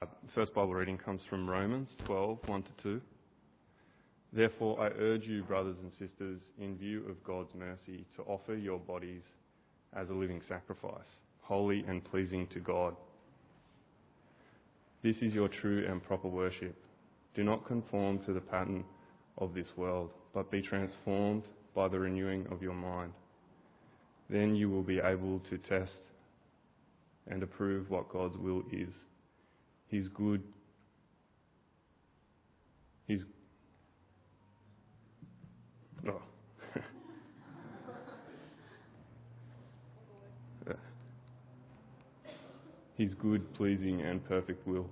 First Bible reading comes from Romans 12, 1-2. Therefore, I urge you, brothers and sisters, in view of God's mercy, to offer your bodies as a living sacrifice, holy and pleasing to God. This is your true and proper worship. Do not conform to the pattern of this world, but be transformed by the renewing of your mind. Then you will be able to test and approve what God's will is. His good, His His good, pleasing, and perfect will.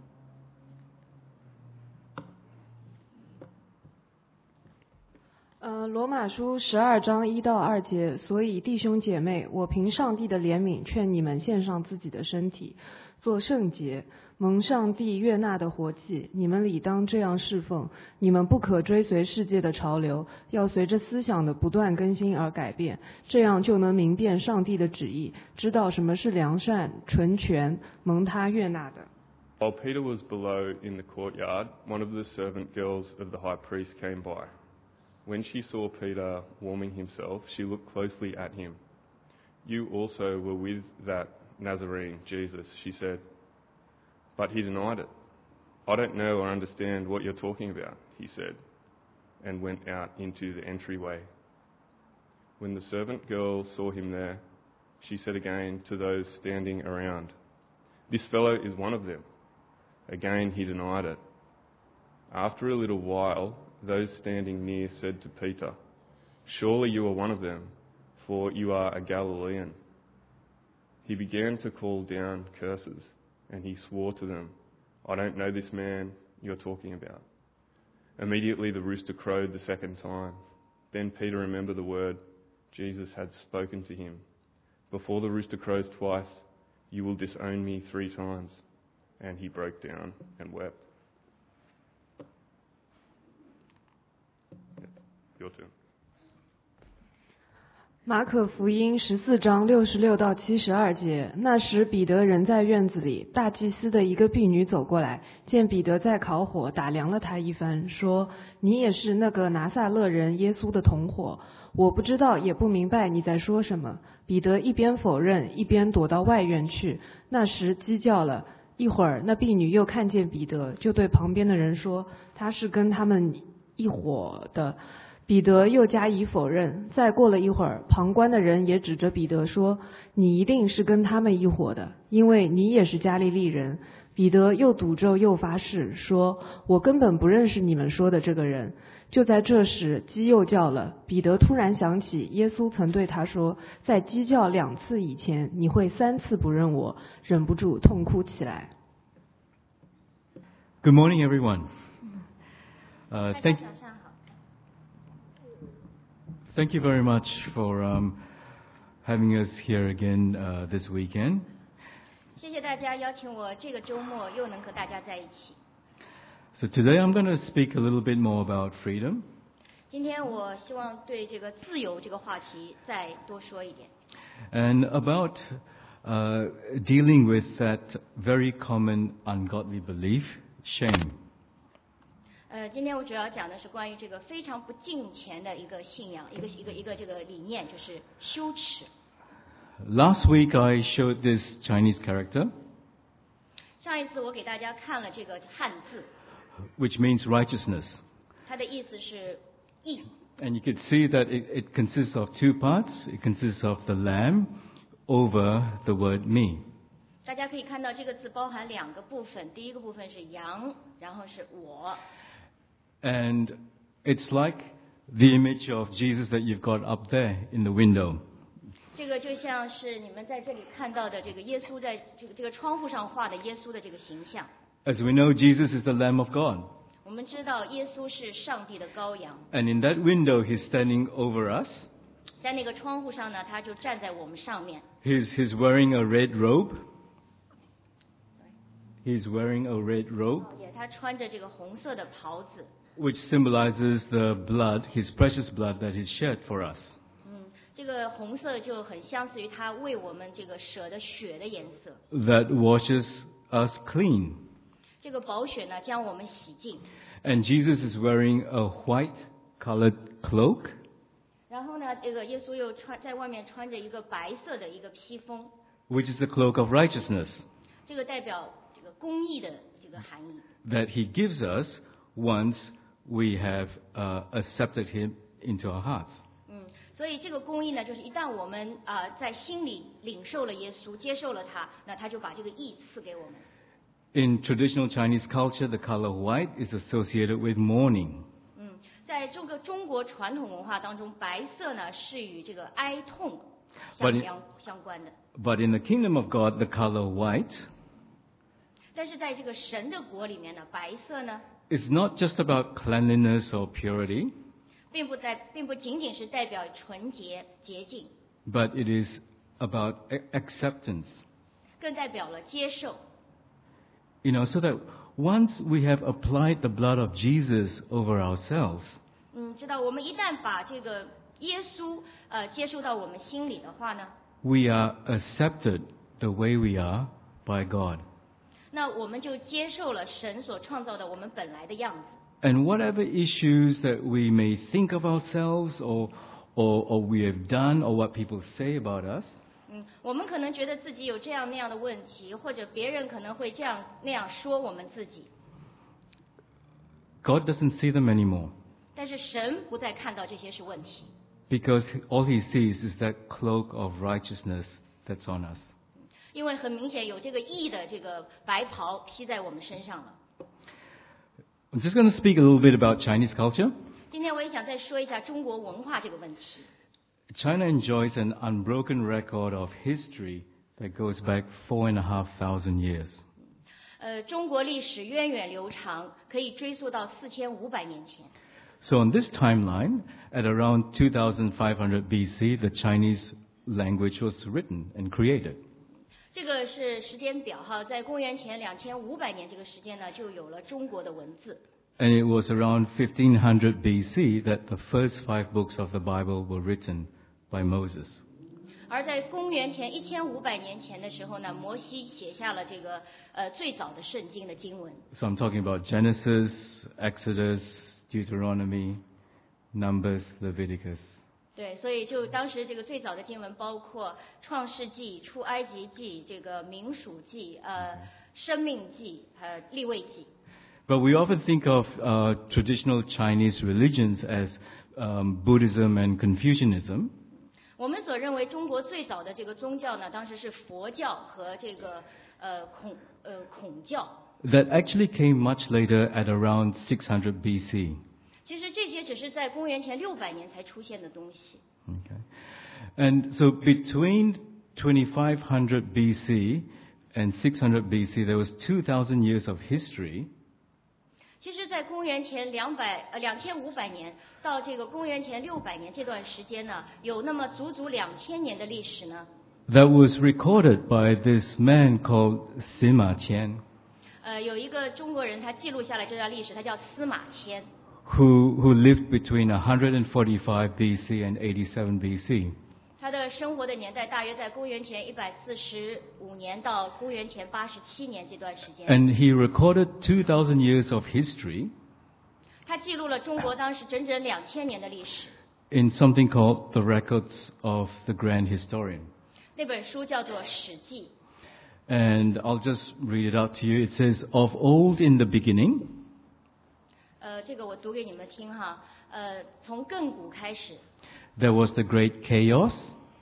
罗马书12章1到2节，所以弟兄姐妹，我凭上帝的怜悯，劝你们献上自己的身体，做圣洁，蒙上帝悦纳的活祭。你们理当这样侍奉。你们不可追随世界的潮流，要随着思想的不断更新而改变，这样就能明辨上帝的旨意，知道什么是良善、纯全、蒙他悦纳的。 While Peter was below in the courtyard, one of the servant girls of the high priest came by. When she saw Peter warming himself, she looked closely at him. You also were with that Nazarene, Jesus, she said. But he denied it. I don't know or understand what you're talking about, he said, and went out into the entryway. When the servant girl saw him there, she said again to those standing around, "This fellow is one of them." Again he denied it. After a little while, those standing near said to Peter, "Surely you are one of them, for you are a Galilean." He began to call down curses, and he swore to them, "I don't know this man you're talking about." Immediately the rooster crowed the second time. Then Peter remembered the word Jesus had spoken to him. "Before the rooster crows twice, you will disown me 3 times." And he broke down and wept. Your turn. 马可福音14章66到72节，那时彼得人在院子里，大祭司的一个婢女走过来，见彼得在烤火，打量了他一番，说：“你也是那个拿撒勒人耶稣的同伙。我不知道，也不明白你在说什么。”彼得一边否认，一边躲到外院去。那时鸡叫了。一会儿，那婢女又看见彼得，就对旁边的人说：“他是跟他们一伙的。”彼得又加以否认。再过了一会儿，旁观的人也指着彼得说：“你一定是跟他们一伙的，因为你也是加利利人。”彼得又赌咒又发誓说：“我根本不认识你们说的这个人。”就在这时，鸡又叫了。彼得突然想起耶稣曾对他说：“在鸡叫2次以前，你会3次不认我。”忍不住痛哭起来。 Good morning, everyone. Thank you very much for having us here again this weekend. 谢谢大家邀请我这个周末又能和大家在一起。 So today I'm going to speak a little bit more about freedom. 今天我希望对这个自由这个话题再多说一点。 And about dealing with that very common ungodly belief, shame. 今天我主要讲的是关于这个非常不敬虔的一个信仰，一个这个理念，就是羞耻。 Last week I showed this Chinese character, 上一次我给大家看了这个汉字， which means righteousness. 它的意思是义。 And you could see that it consists of 2 parts. It consists of the lamb over the word me. 大家可以看到这个字包含2个部分，第一个部分是羊，然后是我。 And it's like the image of Jesus that you've got up there in the window. 这个就像是你们在这里看到的这个耶稣在这个窗户上画的耶稣的这个形象。 As we know, Jesus is the Lamb of God. 我们知道耶稣是上帝的羔羊。 And in that window, he's standing over us. 在那个窗户上呢，他就站在我们上面。 He's wearing a red robe. He's wearing a red robe. 他穿着这个红色的袍子。 Which symbolizes the blood, his precious blood that he shed for us. 这个红色就很相似于他为我们这个舍的血的颜色。 That washes us clean. 这个宝血呢将我们洗净。 And Jesus is wearing a white colored cloak, 然后呢，这个耶稣又在外面穿着一个白色的一个披风， which is the cloak of righteousness 这个代表这个公义的这个含义。 that he gives us once we have accepted him into our hearts. 所以这个公义呢，就是一旦我们在心里领受了耶稣，接受了他，那他就把这个义赐给我们。 In traditional Chinese culture, the color white is associated with mourning. 在这个中国传统文化当中，白色呢是与这个哀痛 But 相关的。 But in the kingdom of God, the color white 但是在这个神的国里面呢，白色呢， is not just about cleanliness or purity, 并不仅仅是代表纯洁洁净， but it is about acceptance. 更代表了接受。 So that once we have applied the blood of Jesus over ourselves, 知道我们一旦把这个耶稣接受到我们心里的话呢， we are accepted the way we are by God. 那我们就接受了神所创造的我们本来的样子。 And whatever issues that we may think of ourselves or we have done or what people say about us, 我们可能觉得自己有这样那样的问题，或者别人可能会这样那样说我们自己， God doesn't see them anymore 但是神不再看到这些是问题， because all he sees is that cloak of righteousness that's on us. 因为很明显有这个义的这个白袍披在我们身上了。 I'm just going to speak a little bit about Chinese culture. 今天我也想再说一下中国文化这个问题。 China enjoys an unbroken record of history that goes back 4,500 years. 中国历史源远流长，可以追溯到4500年前。 So on this timeline, at around 2500 BC, the Chinese language was written and created. 这个是时间表哈，在公元前2500年这个时间呢，就有了中国的文字。 And it was around 1500 BC that the first 5 books of the Bible were written by Moses. 而在公元前1500年前的时候呢，摩西写下了这个最早的圣经的经文。 So I'm talking about Genesis, Exodus, Deuteronomy, Numbers, Leviticus. 对，所以就当时这个最早的经文包括创世纪、出埃及记、这个民数记、生命记、利未记。 But we often think of traditional Chinese religions as Buddhism and Confucianism. 我们所认为中国最早的这个宗教呢，当时是佛教和这个孔教。 That actually came much later at around 600 BC. 其实这些只是在公元前600年才出现的东西。 Okay. And so between 2500 BC and 600 BC, there was 2,000 years of history. 其实，在公元前2500年到这个公元前600年这段时间呢，有那么足足2000年的历史呢。 That was recorded by this man called Sima Qian, 有一个中国人他记录下来这段历史，他叫司马迁。 who lived between 145 BC and 87 BC. 他的生活的年代大约在公元前145年到公元前87年这段时间。 And he recorded 2,000 years of history 他记录了中国当时整整2000年的历史。 in something called the Records of the Grand Historian. 那本书叫做《史记》。 And I'll just read it out to you. It says, "Of old in the beginning, 这个我读给你们听哈。从亘古开始， there was the great chaos,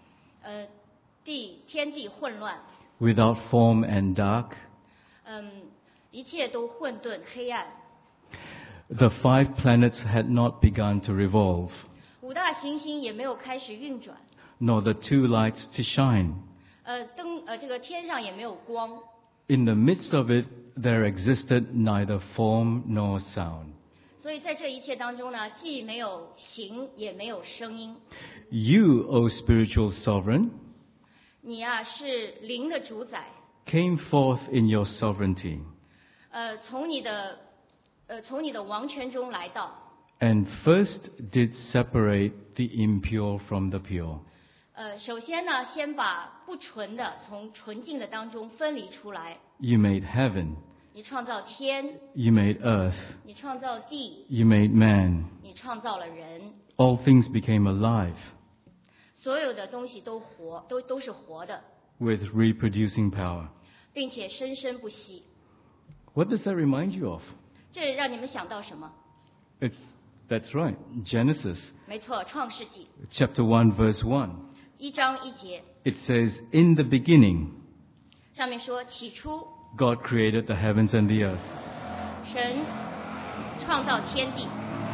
天地混乱， without form and dark. 一切都混沌黑暗。 The 5 planets had not begun to revolve, 5大行星也没有开始运转， nor the 2 lights to shine. 这个天上也没有光。 In the midst of it, there existed neither form nor sound. 所以在这一切当中呢，既没有形，也没有声音。 You, O spiritual sovereign, 你啊是灵的主宰， came forth in your sovereignty, 从你的王权中来到。 and first did separate the impure from the pure. 首先呢，先把不纯的从纯净的当中分离出来， You made heaven, 你创造天， You made earth. 你创造地， You made man. 你创造了人， All things became alive 所有的东西都活，都是活的， with reproducing power. 并且生生不息。 What does that remind you of? 这让你们想到什么？ That's right. Genesis 没错，创世纪 chapter 1 verse 1. 1章1节 It says, in the beginning, 上面说，起初 God created the heavens and the earth. 神创造天地，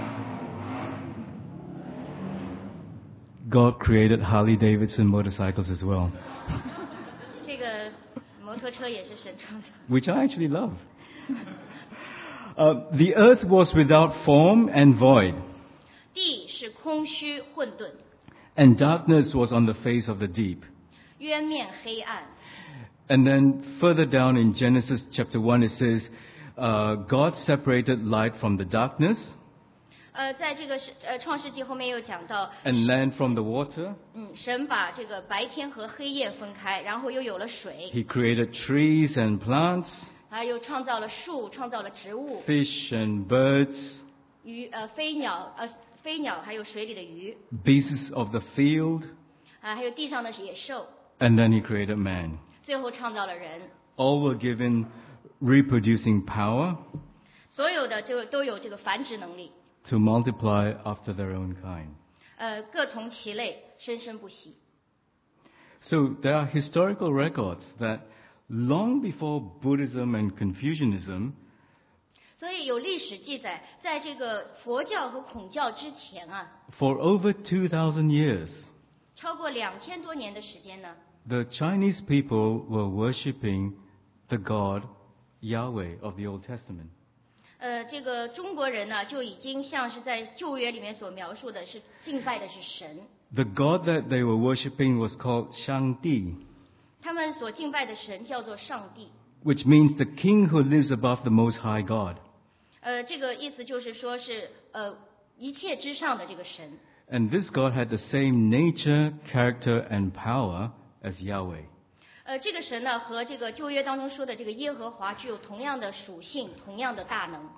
God created Harley Davidson motorcycles as well, 这个摩托车也是神创造。 which I actually love. The earth was without form and void, 地是空虚混沌， and darkness was on the face of the deep. 渊面黑暗。 And then further down in Genesis chapter 1, it says, God separated light from the darkness 在这个创世纪后面又讲到， and land from the water. 神把这个白天和黑夜分开，然后又有了水， He created trees and plants, 又创造了树，创造了植物， fish and birds, 鱼飞鸟还有水里的鱼， beasts of the field, 还有地上的野兽， and then he created man. 最后创造了人。 All were given reproducing power 所有的都有这个繁殖能力， to multiply after their own kind. 各从其类，生生不息。 So there are historical records that long before Buddhism and Confucianism, 所以有历史记载，在这个佛教和孔教之前啊， for over 2,000 years, 超过2000多年的时间呢， the Chinese people were worshipping the God Yahweh of the Old Testament. 这个中国人呢，就已经像是在旧约里面所描述的是敬拜的是神， The God that they were worshipping was called Shangdi, 他们所敬拜的神叫做上帝。 which means the king who lives above the Most High God. 这个意思就是说是一切之上的这个神。 And this God had the same nature, character, and power as Yahweh. 这个神呢，和这个旧约当中说的这个耶和华具有同样的属性，同样的大能。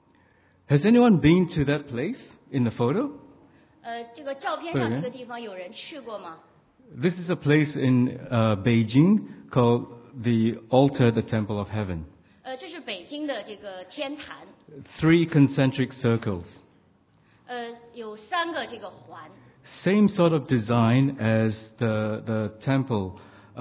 Has anyone been to that place in the photo? 这个照片上这个地方有人去过吗？ This is a place in Beijing called the altar, the Temple of Heaven. 这是北京的这个天坛， 3 concentric circles. 有3个这个环， Same sort of design as the temple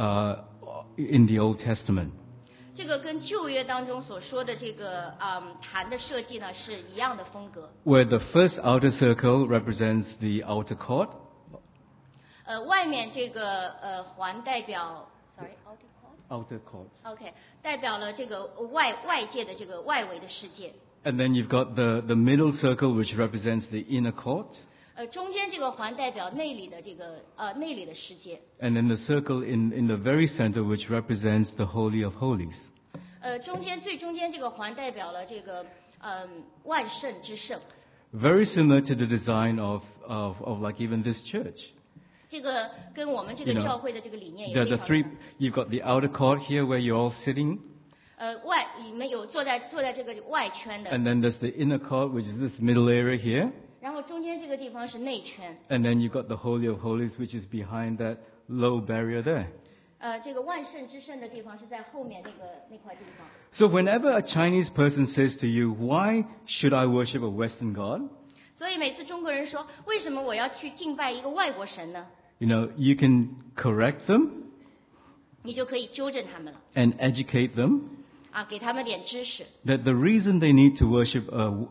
in the Old Testament. 这个跟旧约当中所说的这个坛的设计呢是一样的风格。 Where the first outer circle represents the outer court, 外面这个环代表 outer courts. OK， 代表了这个外界的这个外围的世界。 And then you've got the middle circle, which represents the inner court. 中间这个环代表内里的这个内里的世界。 And then the circle in the very center, which represents the Holy of Holies. 最中间这个环代表了这个万圣之圣。 Very similar to the design of like even this church. 这个跟我们这个 You know, 教会的这个理念也 The 非 the 常 three 像。 you've got the outer court here where you're all sitting, 你们有坐在这个外圈的， and then there's the inner court, which is this middle area here, 然后中间这个地方是内圈。 and then you've got the Holy of Holies, which is behind that low barrier there. 这个万圣之圣的地方是在后面那块地方。 So whenever a Chinese person says to you, "Why should I worship a Western God?" 所以每次中国人说为什么我要去敬拜一个外国神呢？ You know, you can correct them 你就可以纠正他们了 and educate them 给他们点知识。 that the reason they need to worship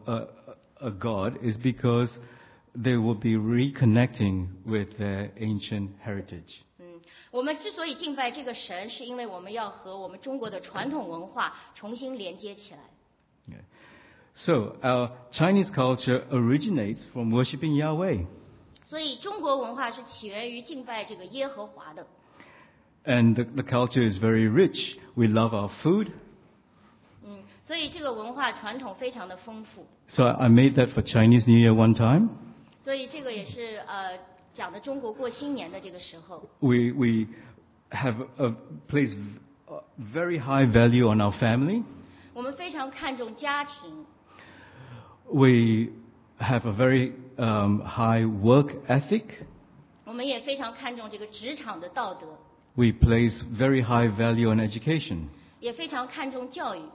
a God is because they will be reconnecting with their ancient heritage. 我们之所以敬拜这个神，是因为我们要和我们中国的传统文化重新连接起来。 Yeah. So our Chinese culture originates from worshiping Yahweh. 所以中国文化是起源于敬拜这个耶和华的。 And the culture is very rich. We love our food. 所以这个文化传统非常的丰富。 So I made that for Chinese New Year one time. 所以这个也是讲的中国过新年的这个时候。 We have placed very high value on our family. 我们非常看重家庭， We have a very high work ethic. 我们也非常看重这个职场的道德， We place very high value on education. 也非常看重教育，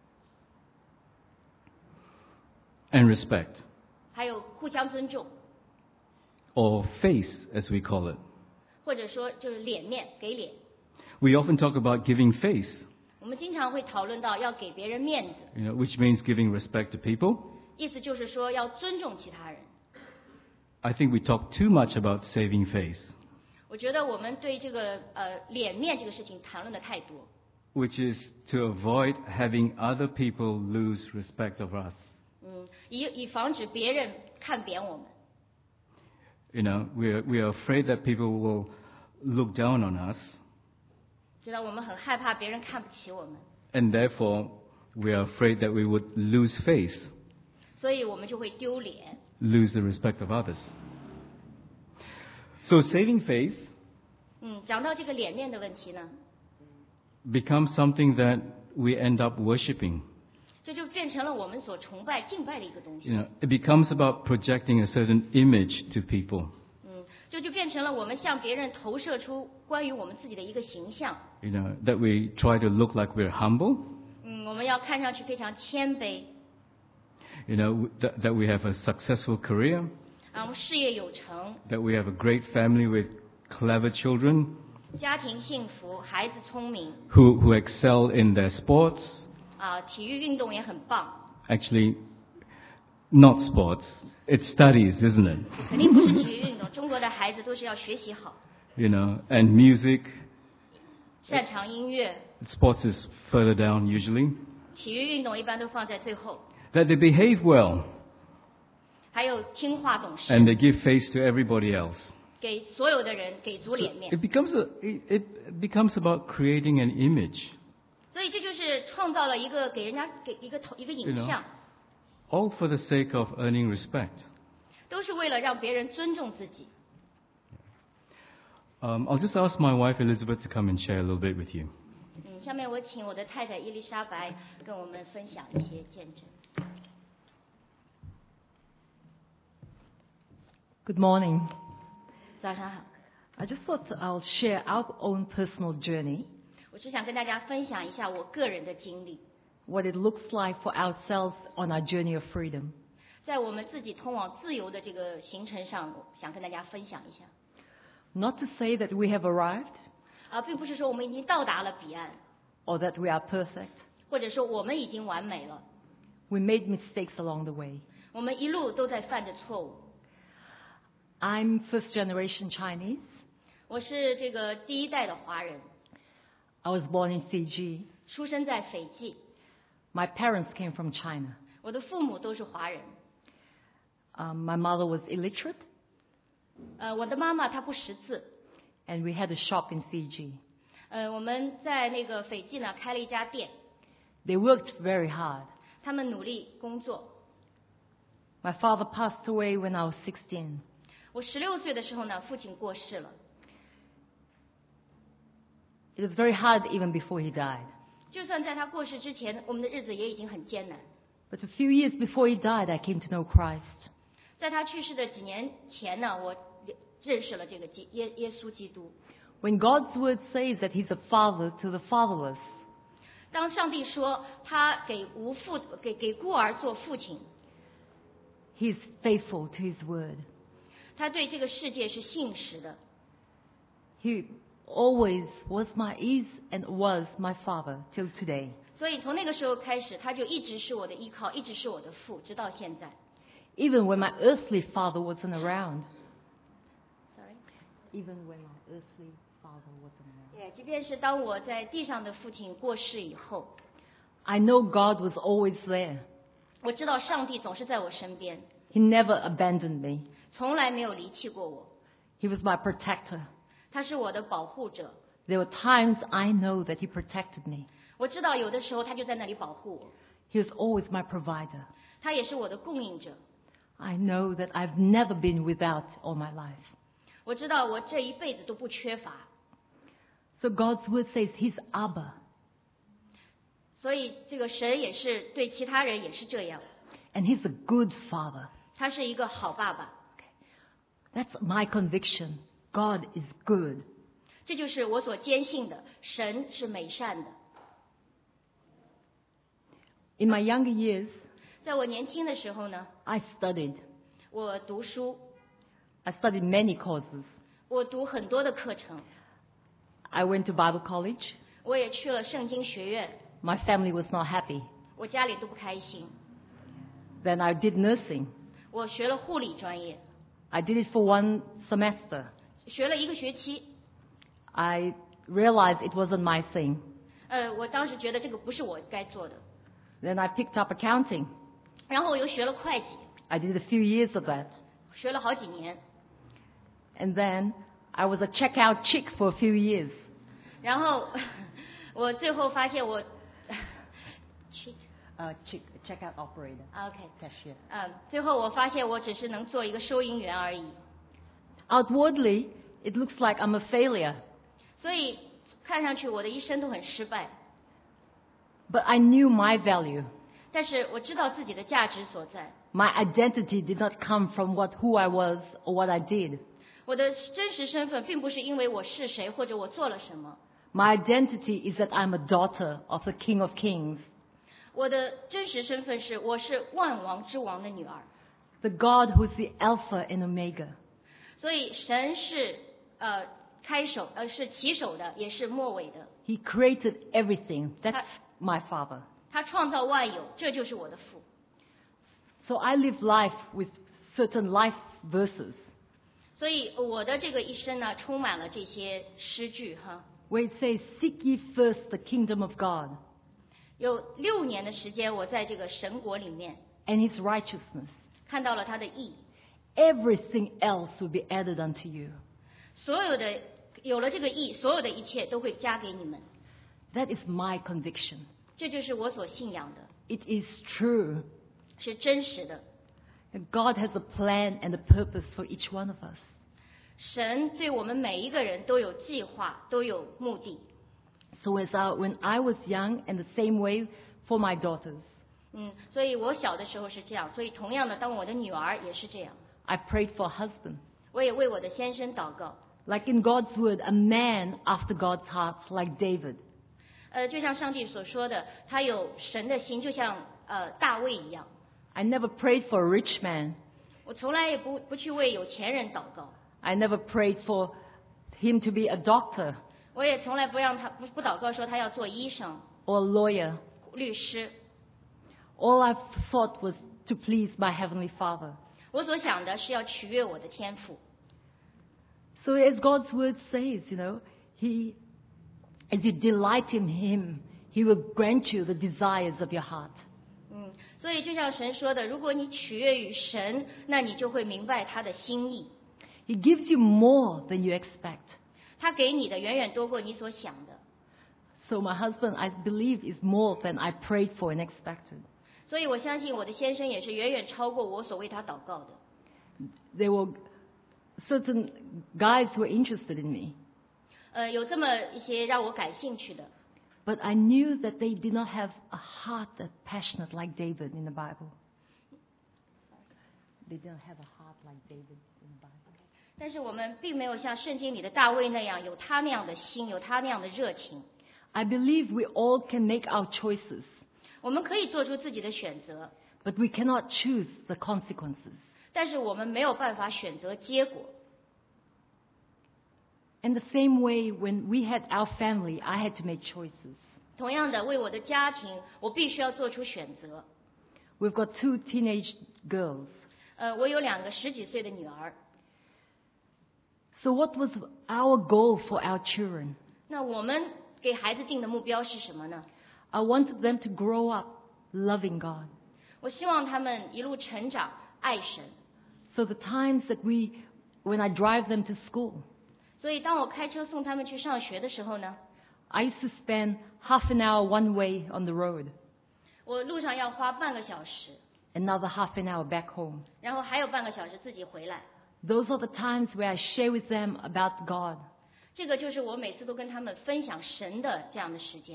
And respect, 还有互相尊重， or face as we call it. 或者说就是脸面，给脸。 We often talk about giving face, 我们经常会讨论到要给别人面子， which means giving respect to people. 意思就是说要尊重其他人。 I think we talk too much about saving face, 我觉得我们对这个脸面这个事情谈论的太多， which is to avoid having other people lose respect of us. 以防止别人看扁我们。 We are afraid that people will look down on us, 知道我们很害怕别人看不起我们， and therefore we are afraid that we would lose face, 所以我们就会丢脸。 lose the respect of others. So saving face 讲到这个脸面的问题呢， becomes something that we end up worshipping. 这就变成了我们所崇拜、敬拜的一个东西。 It becomes about projecting a certain image to people. 这就变成了我们向别人投射出关于我们自己的一个形象。 That we try to look like we're humble. 我们要看上去非常谦卑， That we have a successful career, 我们事业有成， that we have a great family with clever children 家庭幸福，孩子聪明， who excel in their sports. 体育运动也很棒。 Actually, not sports. It's studies, isn't it? 肯定不是体育运动，中国的孩子都是要学习好， And music. 擅长音乐， Sports is further down usually. 体育运动一般都放在最后。 That they behave well 还有听话懂事， and they give face to everybody else. 给所有的人给足 So 脸面。 it becomes about creating an image, 所以这就是创造了一个给人家给一个影像， all for the sake of earning respect. 都是为了让别人尊重自己。 I'll just ask my wife Elizabeth to come and share a little bit with you. 下面我请我的太太伊丽莎白跟我们分享一些见证。 Good morning. 早上好， I just thought I'll share our own personal journey, 我只想跟大家分享一下我个人的经历， what it looks like for ourselves on our journey of freedom. 在我们自己通往自由的这个行程上，想跟大家分享一下。 Not to say that we have arrived 并不是说我们已经到达了彼岸， or that we are perfect. 或者说我们已经完美了， We made mistakes along the way. 我们一路都在犯着错误。 I'm first generation Chinese. 我是这个第一代的华人， I was born in Fiji. 出生在斐济， My parents came from China. 我的父母都是华人。 My mother was illiterate, 我的妈妈她不识字， and we had a shop in Fiji. 我们在那个斐济呢开了一家店， They worked very hard. 他们努力工作。 My father passed away when I was 16. 我16岁的时候呢，父亲过世了。 It was very hard even before he died. 就算在他过世之前，我们的日子也已经很艰难。 But a few years before he died, I came to know Christ. 在他去世的几年前呢，我认识了这个耶稣基督。 When God's word says that he's a father to the fatherless, 当上帝说他给孤儿做父亲， he's faithful to his word. 他对这个世界是信实的。 He always is and was my father till today. 所以从那个时候开始，他就一直是我的依靠，一直是我的父，直到现在。 Even when my earthly father wasn't around. Sorry. Even when my earthly father wasn't around. 即便是当我在地上的父亲过世以后， I know God was always there. 我知道上帝总是在我身边， He never abandoned me. 从来没有离弃过我。 He was my protector. 他是我的保护者。 There were times I know that he protected me. 我知道有的时候他就在那里保护我。 He was always my provider. 他也是我的供应者。 I know that I've never been without all my life. 我知道我这一辈子都不缺乏。 So God's word says he's Abba. 所以这个神也是对其他人也是这样， And He's a good Father. 他是一个好爸爸。 That's my conviction. God is good. 这就是我所坚信的，神是美善的。 In my younger years, 在我年轻的时候呢， I studied. 我读书， I studied many courses. 我读很多的课程， I went to Bible college. 我也去了圣经学院， My family was not happy. 我家里都不开心。 Then I did nursing. 我学了护理专业， I did it for one semester. 学了1个学期。 I realized it wasn't my thing. 我当时觉得这个不是我该做的， Then I picked up accounting. 然后我又学了会计， I did a few years of that. 学了好几年。 And then I was a checkout chick for a few years. 然后我最后发现我 Checkout operator. OK， Cashier. 最后我发现我只是能做一个收银员而已， Outwardly, it looks like I'm a failure. 所以看上去我的一生都很失败。 But I knew my value. 但是我知道自己的价值所在， My identity did not come from who I was or what I did. 我的真实身份并不是因为我是谁或者我做了什么， My identity is that I'm a daughter of the King of Kings, 我的真实身份是我是万王之王的女儿。 the God who's the Alpha and Omega. 所以神是是起手的，也是末尾的。 He created everything. That's my Father. 他创造万有，这就是我的父。 So I live life with certain life verses 所以我的这个一生呢，充满了这些诗句哈。 where it says, Seek ye first the kingdom of God 有6年的时间，我在这个神国里面 and his righteousness. 看到了他的义， Everything else will be added unto you. 所有的有了这个义，所有的一切都会加给你们。 That is my conviction. 这就是我所信仰的， It is true. 是真实的。 And God has a plan and a purpose for each one of us. 神对我们每一个人都有计划，都有目的。 So when I was young, and the same way for my daughters, 所以我小的时候是这样，所以同样的，当我的女儿也是这样， I prayed for a husband. 我也为我的先生祷告。 Like in God's word, a man after God's heart, like David. 就像上帝所说的，他有神的心，就像大卫一样。 I never prayed for a rich man. 我从来也不去为有钱人祷告， I never prayed for him to be a doctor 我也从来不让他不祷告说他要做医生、 or a lawyer. 律师。 All I thought was to please my Heavenly Father. 我所想的是要取悦我的天父。 So as God's word says, as you delight in him, he will grant you the desires of your heart. 所以就像神说的，如果你取悦于神，那你就会明白他的心意。 He gives you more than you expect. 他给你的远远多过你所想的。 So my husband, I believe, is more than I prayed for and expected. 所以我相信我的先生也是远远超过我所为他祷告的。 There were certain guys who were interested in me, 有这么一些让我感兴趣的， but I knew that they did not have a heart that passionate like David in the Bible. They didn't have a heart like David in the Bible. 但是我们并没有像圣经里的大卫那样有他那样的心，有他那样的热情。 I believe we all can make our choices, 我们可以做出自己的选择， but we cannot choose the consequences. 但是我们没有办法选择结果。 In the same way, when we had our family, I had to make choices. 同样的，为我的家庭，我必须要做出选择。 We've got 2 teenage girls. 我有2个10几岁的女儿。 So what was our goal for our children? 那我们给孩子定的目标是什么呢？ I wanted them to grow up loving God. 我希望他们一路成长，爱神。 So the times when I drive them to school, 所以当我开车送他们去上学的时候呢， I used to spend half an hour one way on the road, 我路上要花半个小时， another half an hour back home. 然后还有半个小时自己回来。 Those are the times where I share with them about God. 这个就是我每次都跟他们分享神的这样的时间。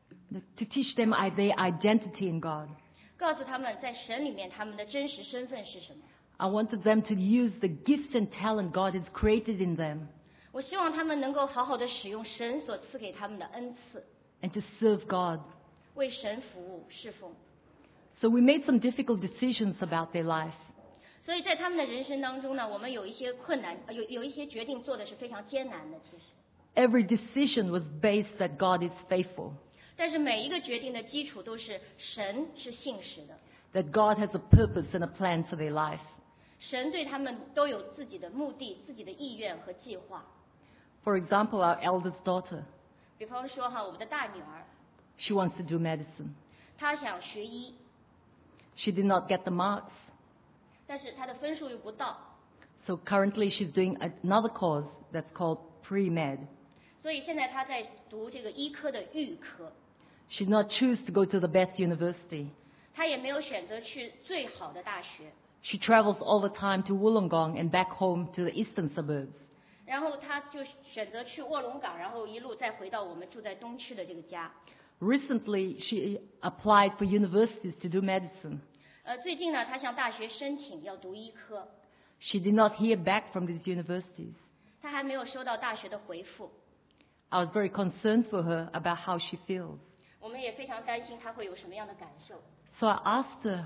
to teach them their identity in God. 告诉他们在神里面他们的真实身份是什么。 I wanted them to use the gifts and talent God has created in them 我希望他们能够好好的使用神所赐给他们的恩赐， and to serve God. 为神服务侍奉。 So we made some difficult decisions about their life. 所以在他们的人生当中呢，我们有一些困难，有一些决定做的是非常艰难的，其实。 Every decision was based that God is faithful, 但是每一个决定的基础都是神是信实的， that God has a purpose and a plan for their life. 神对他们都有自己的目的、自己的意愿和计划。 For example, our eldest daughter, 比方说哈，我们的大女儿， she wants to do medicine. 她想学医， She did not get the marks, 但是她的分数又不到， so currently she's doing another course that's called pre-med. 所以现在她在读这个医科的预科， She did not choose to go to the best university. 她也没有选择去最好的大学， She travels all the time to Wollongong and back home to the eastern suburbs. 然后她就选择去卧龙岗，然后一路再回到我们住在东区的这个家。 Recently, she applied for universities to do medicine. 最近呢，她向大学申请要读医科， She did not hear back from these universities. 她还没有收到大学的回复。 I was very concerned for her about how she feels. 我们也非常担心她会有什么样的感受， So I asked her,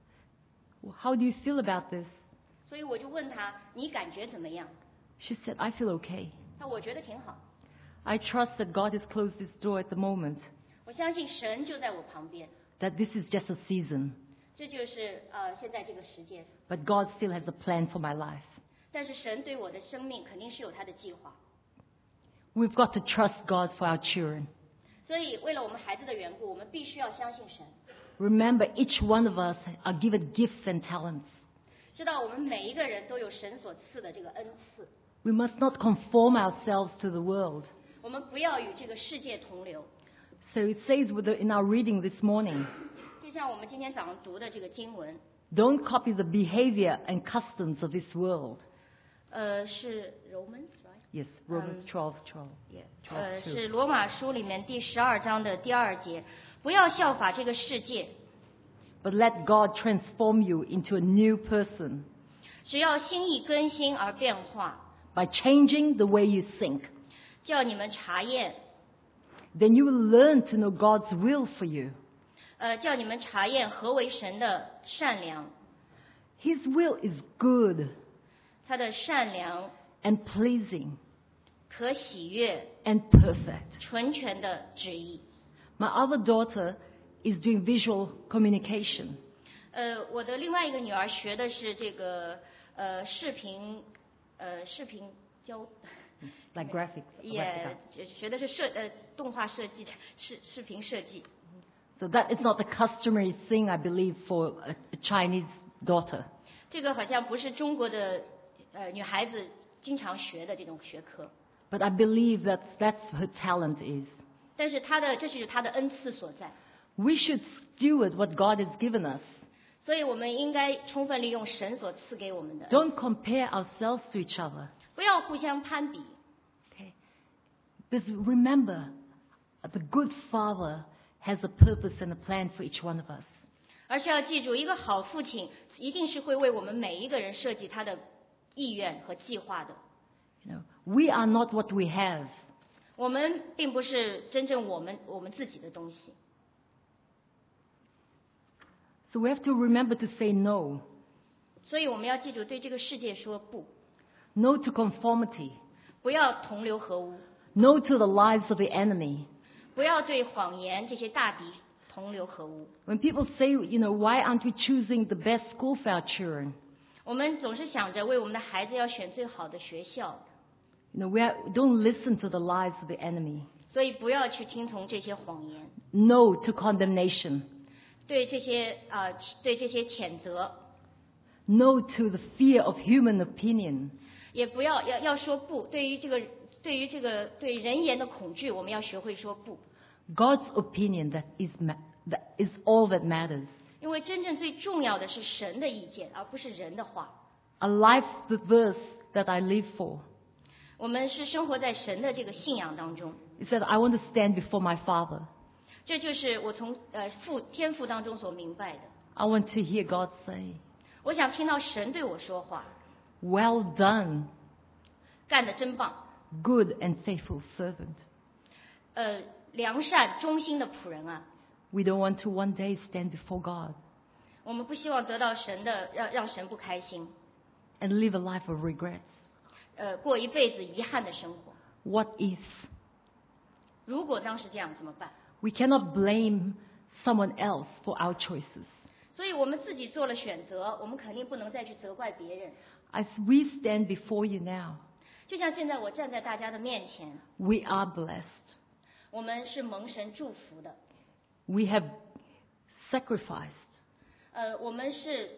"How do you feel about this?" 所以我就问她：“你感觉怎么样 She said, "I feel okay. ？” 那我觉得挺好， I trust that God has closed this door at the moment, 我相信神就在我旁边， that this is just a season, 这就是现在这个时间。 but God still has a plan for my life." 但是神对我的生命肯定是有他的计划， We've got to trust God for our children. 所以为了我们孩子的缘故，我们必须要相信神， Remember, each one of us are given gifts and talents. 知道我们每一个人都有神所赐的这个恩赐， We must not conform ourselves to the world. 我们不要与这个世界同流。 So it says in our reading this morning, 就像我们今天早上读的这个经文， don't copy the behavior and customs of this world. 是 Romans right？ Yes, Romans 12:12. 12:2. 是罗马书里面第12章的第2节，不要效法这个世界， But let God transform you into a new person 只要心意更新而变化， by changing the way you think. 叫你们查验， Then you will learn to know God's will for you. 叫你们查验何为神的善良， His will is good 他的善良 and pleasing 可喜悦、 and perfect. 纯全的旨意。 My other daughter is doing visual communication. 我的另外一个女儿学的是这个视频教。 Like graphics. 也学的是动画设计、视频设计。 So that is not the customary thing, I believe, for a Chinese daughter. 这个好像不是中国的女孩子经常学的这种学科， But I believe that that's her talent is. 但是这是她的恩赐所在。 We should steward what God has given us. 所以我们应该充分利用神所赐给我们的， Don't compare ourselves to each other. 不要互相攀比。 Okay? Because remember, the good Father has a purpose and a plan for each one of us. 而是要记住，一个好父亲一定是会为我们每一个人设计他的意愿和计划的。 You know, we are not what we have. 我们并不是真正我们自己的东西， So we have to remember to say no. 所以我们要记住对这个世界说不， No to conformity. 不要同流合污， No to the lies of the enemy. 不要对谎言这些大敌同流合污。 When people say, why aren't we choosing the best school for our children? 我们总是想着为我们的孩子要选最好的学校， Don't listen to the lies of the enemy. 所以不要去听从这些谎言， No to condemnation. 对这些谴责， No to the fear of human opinion. 也不要说不。对于人言的恐惧，我们要学会说不。 God's opinion that is all that matters. 因为真正最重要的是神的意见，而不是人的话。 A life verse that I live for 我们是生活在神的这个信仰当中， is that I want to stand before my Father. 这就是我从天父当中所明白的。 I want to hear God say, 我想听到神对我说话， "Well done, 干得真棒， good and faithful servant." 良善忠心的仆人啊！ We don't want to one day stand before God 我们不希望得到神的让神不开心， and live a life of regrets. 过一辈子遗憾的生活。 What if? 如果当时这样怎么办？ We cannot blame someone else for our choices. 所以我们自己做了选择，我们肯定不能再去责怪别人。 As we stand before you now, 就像现在我站在大家的面前， we are blessed. 我们是蒙神祝福的， We have sacrificed. 我们是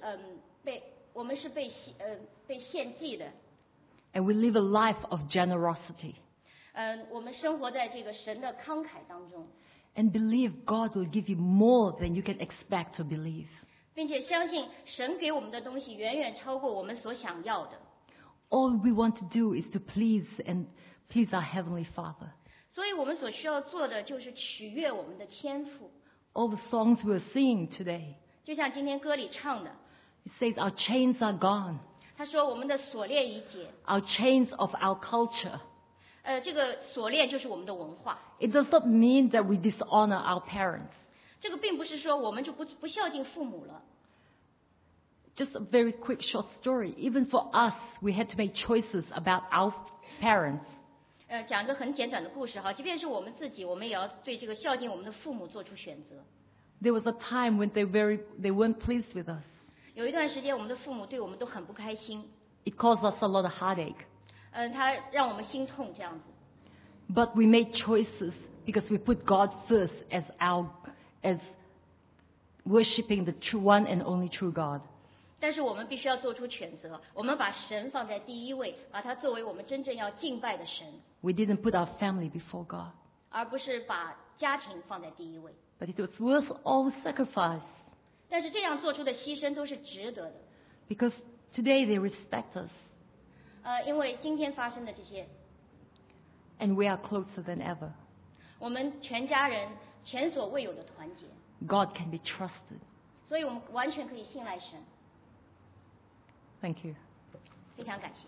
被献祭的， And we live a life of generosity 我们生活在这个神的慷慨当中， and believe God will give you more than you can expect to believe. 并且相信神给我们的东西远远超过我们所想要的。 All we want to do is to please our Heavenly Father. 所以我们所需要做的就是取悦我们的天赋。 All the songs we're singing today, 就像今天歌里唱的， it says our chains are gone, 他说我们的锁链已解， our chains of our culture. 这个锁链就是我们的文化。 It does not mean that we dishonor our parents. 这个并不是说我们就不孝敬父母了。 Just a very quick short story. Even for us, we had to make choices about our parents. 讲一个很简短的故事哈，即便是我们自己，我们也要对这个孝敬我们的父母做出选择。 There was a time when they weren't pleased with us. 有一段时间，我们的父母对我们都很不开心， It caused us a lot of heartache. 他让我们心痛这样子。 But we made choices because we put God first as worshiping the true one and only true God. 但是我们必须要做出选择，我们把神放在第一位，把它作为我们真正要敬拜的神， We didn't put our family before God. 而不是把家庭放在第一位。 But it was worth all the sacrifice 但是这样做出的牺牲都是值得的， because today they respect us 因为今天发生的这些， and we are closer than ever. 我们全家人前所未有的团结， God can be trusted. 所以我们完全可以信赖神。 Thank you. 非常感谢。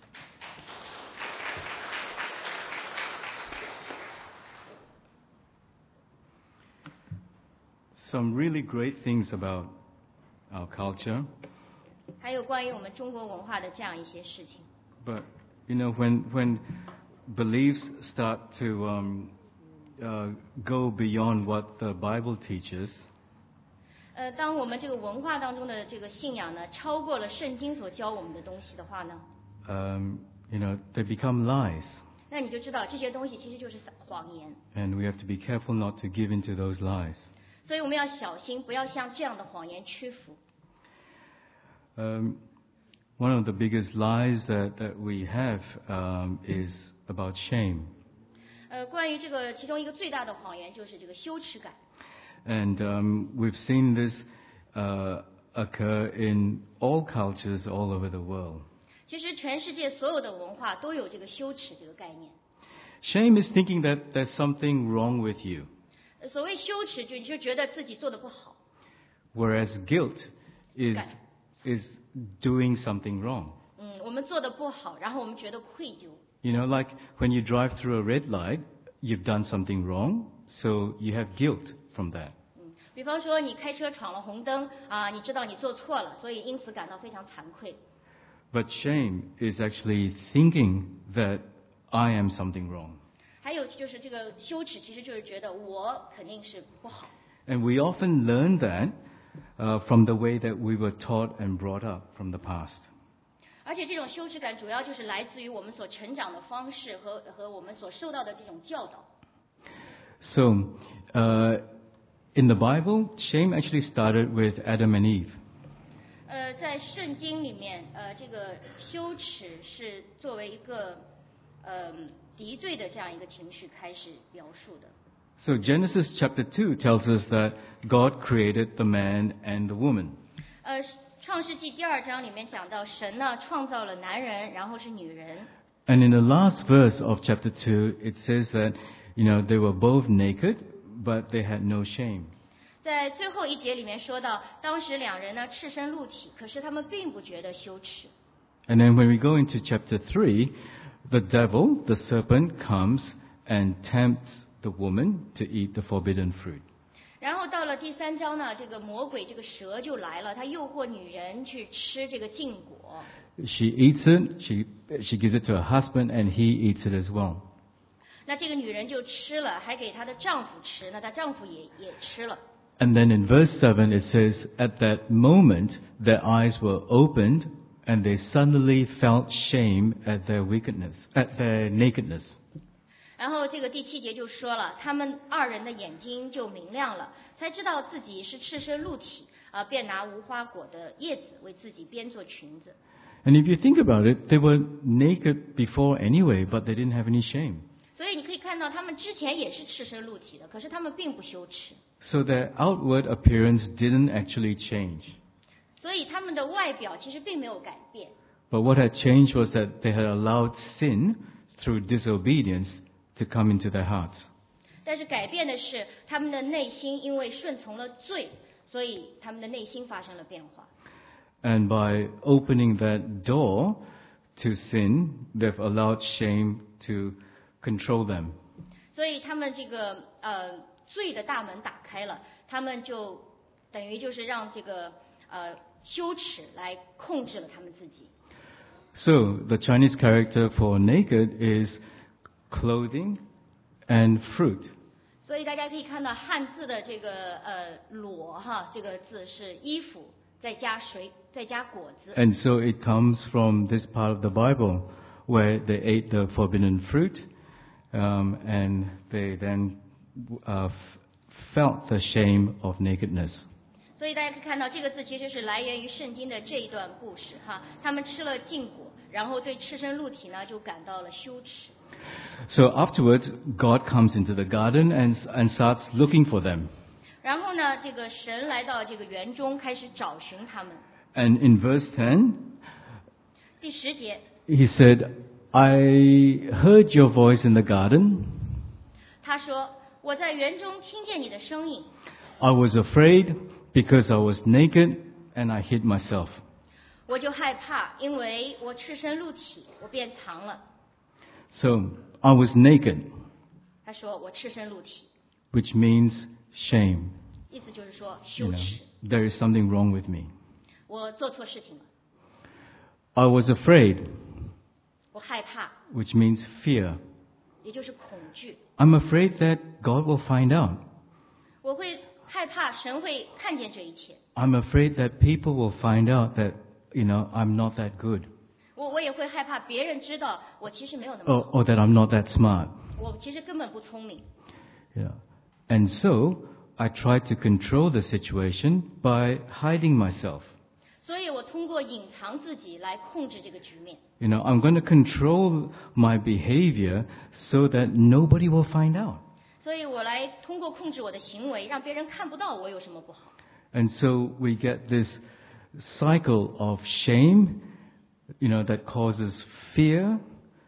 Some really great things about our culture, 还有关于我们中国文化的这样一些事情。 but when beliefs start to go beyond what the Bible teaches, 当我们这个文化当中的这个信仰呢，超过了圣经所教我们的东西的话呢， they become lies, 那你就知道这些东西其实就是谎言。 and we have to be careful not to give into those lies. 所以我们要小心，不要向这样的谎言屈服。 One of the biggest lies that we have is about shame. 关于这个其中一个最大的谎言就是这个羞耻感。 And we've seen this occur in all cultures all over the world. 其实全世界所有的文化都有这个羞耻这个概念。 Shame is thinking that there's something wrong with you, 所谓羞耻，就你就觉得自己做的不好， whereas guilt is doing something wrong. 我们做的不好，然后我们觉得愧疚。 Like when you drive through a red light, you've done something wrong, so you have guilt from that. 比方说你开车闯了红灯啊，你知道你做错了，所以因此感到非常惭愧。 But shame is actually thinking that I am something wrong. 还有就是这个羞耻，其实就是觉得我肯定是不好。 And we often learn that from the way that we were taught and brought up from the past. 而且这种羞耻感主要就是来自于我们所成长的方式和我们所受到的这种教导。 So, in the Bible, shame actually started with Adam and Eve. 在圣经里面，这个羞耻是作为一个敌对的这样一个情绪开始描述的。 So Genesis chapter 2 tells us that God created the man and the woman. 创世纪第2章里面讲到，神呢创造了男人，然后是女人。 And in the last verse of chapter 2, it says that, they were both naked, but they had no shame. 在最后一节里面说到，当时两人呢赤身露体，可是他们并不觉得羞耻。 And then when we go into chapter 3, the devil, the serpent, comes and tempts the woman to eat the forbidden fruit. 然后到了第3章呢，这个魔鬼这个蛇就来了，他诱惑女人去吃这个禁果。 She eats it, she gives it to her husband, and he eats it as well. 那这个女人就吃了，还给她的丈夫吃，那她丈夫也吃了。 And then in verse 7 it says, at that moment their eyes were opened and they suddenly felt shame at their wickedness, at their nakedness. 然后这个第7节就说了，他们2人的眼睛就明亮了，才知道自己是赤身露体啊，便拿无花果的叶子为自己编做裙子。 And if you think about it, they were naked before anyway, but they didn't have any shame. 所以你可以看到，他们之前也是赤身露体的，可是他们并不羞耻。 So their outward appearance didn't actually change. 所以他们的外表其实并没有改变。 But what had changed was that they had allowed sin through disobedience to come into their hearts. 但是改变的是，他们的内心因为顺从了罪，所以他们的内心发生了变化。 And by opening that door to sin, they've allowed shame to control them. 所以他们这个罪的大门打开了，他们就等于就是让这个羞耻来控制了他们自己。 So the Chinese character for naked is clothing and fruit. 所以大家可以看到汉字的这个裸哈这个字是衣服再加果子。 And so it comes from this part of the Bible where they ate the forbidden fruit, and they then felt the shame of nakedness. 所以大家可以看到这个字其实是来源于圣经的这一段故事哈，他们吃了禁果，然后对赤身露体呢就感到了羞耻。 So afterwards, God comes into the garden and starts looking for them. 然后呢，这个神来到这个园中，开始找寻他们。 And in verse 10, 第10节， he said, I heard your voice in the garden. 他说：“我在园中听见你的声音， I was afraid because I was naked and I hid myself. 我就害怕，因为我赤身露体，我便藏了。” So I was naked, 他说：“我赤身露体， which means shame. 意思就是说 You 羞 know, 耻， there is something wrong with me. 我做错事情了， I was afraid, 我害怕， which means fear. 也就是恐惧。 I'm afraid that God will find out. 我会害怕神会看见这一切， I'm afraid that people will find out that, I'm not that good. 我也会害怕别人知道我其实没有那么好， Or that I'm not that smart. 我其实根本不聪明。 Yeah. And so I tried to control the situation by hiding myself. 所以我通过隐藏自己来控制这个局面。 I'm going to control my behavior so that nobody will find out. 所以我来通过控制我的行为，让别人看不到我有什么不好。 And so we get this cycle of shame, that causes fear,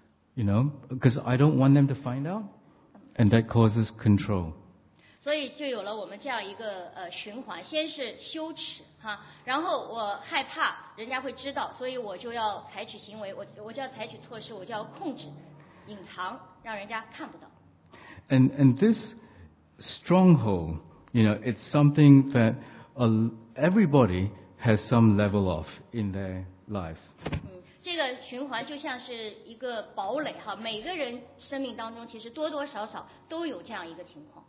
because I don't want them to find out, and that causes control. 所以就有了我们这样一个循环，先是羞耻哈，然后我害怕人家会知道，所以我就要采取行为，我就要采取措施，我就要控制、隐藏，让人家看不到。 And this stronghold, it's something that everybody has some level of in their lives. 这个循环就像是一个堡垒哈，每个人生命当中其实多多少少都有这样一个情况。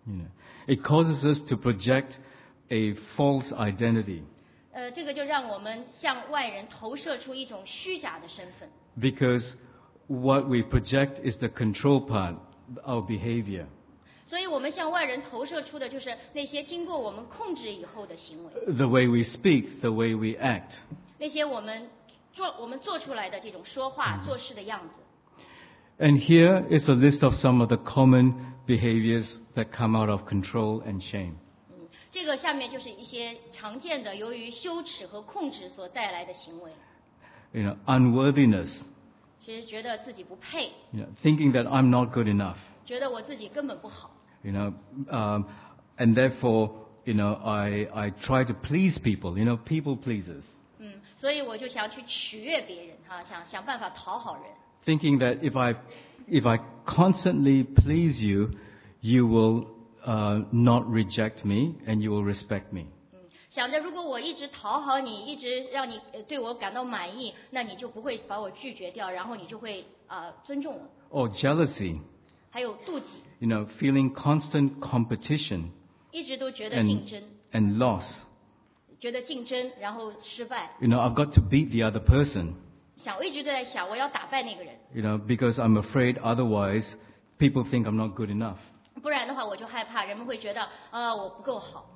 It causes us to project a false identity 这个就让我们向外人投射出一种虚假的身份， because what we project is the control part, our behavior. 所以我们向外人投射出的就是那些经过我们控制以后的行为， The way we speak, the way we act. 那些我们做出来的这种说话、做事的样子。 And here is a list of some of the common behaviors that come out of control and shame. 这个下面就是一些常见的由于羞耻和控制所带来的行为， Unworthiness, 其实觉得自己不配， thinking that I'm not good enough, 觉得我自己根本不好， you know, and therefore, you know, I try to please people, you know, people pleasers. 所以我就想去取悦别人哈，想办法讨好人。 Thinking that if I constantly please you, you will not reject me and you will respect me. 想着如果我一直讨好你，一直让你对我感到满意，那你就不会把我拒绝掉，然后你就会尊重我。 Or jealousy, 还有妒忌， you know, feeling constant competition 一直都觉得竞争， and loss. 觉得竞争，然后失败。 You know, I've got to beat the other person, 我一直都在想，我要打败那个人， you know, because I'm afraid otherwise people think I'm not good enough. 不然的话我就害怕人们会觉得我不够好。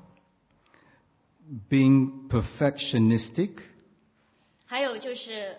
Being perfectionistic, 还有就是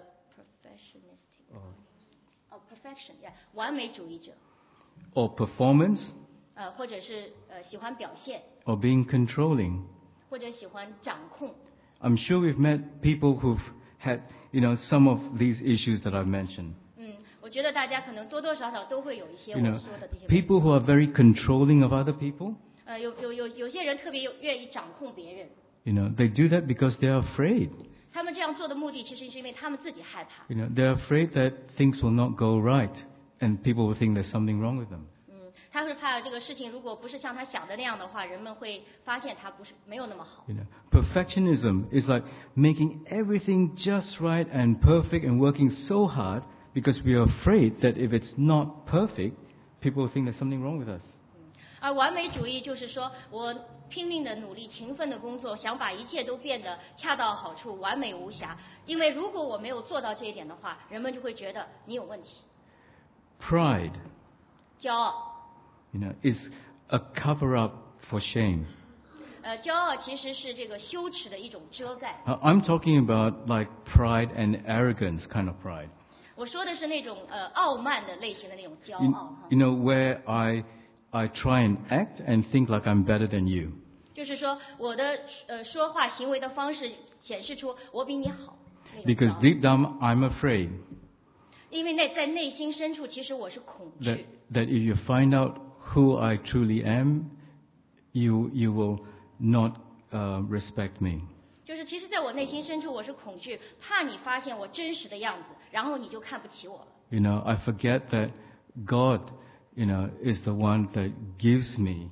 perfection， 完美主义者， or performance, 或者是喜欢表现， or being controlling. 或者喜欢掌控。 I'm sure we've met people who've had, you know, some of these issues that I've mentioned. 我觉得大家可能多多少少都会有一些 You 我 know, 说的这些问题。 people who are very controlling of other people, 有些人特别愿意掌控别人， you know, they do that because they are afraid. 他们这样做的目的其实是因为他们自己害怕。 You know, they're afraid that things will not go right and people will think there's something wrong with them. 他是怕这个事情如果不是像他想的那样的话，人们会发现他没有那么好。 You know, perfectionism is like making everything just right and perfect and working so hard because we are afraid that if it's not perfect, people will think there's something wrong with us. 而完美主义就是说我拼命的努力、勤奋的工作，想把一切都变得恰到好处、完美无瑕。因为如果我没有做到这一点的话，人们就会觉得你有问题。 Pride, 骄傲， you know, is a cover-up for shame. 骄傲其实是这个羞耻的一种遮盖。 I'm talking about like pride and arrogance kind of pride. 我说的是那种傲慢的类型的那种骄 You, 傲哈， you know, where I try and act and think like I'm better than you. 就是说我的说话行为的方式显示出我比你好。那种 Because 骄傲 deep down I'm afraid 因为在内心深处，其实我是恐 that, 惧。 that if you find out who I truly am, you will not respect me. 就是其实，在我内心深处，我是恐惧，怕你发现我真实的样子，然后你就看不起我了。 You know, I forget that God, you know, is the one that gives me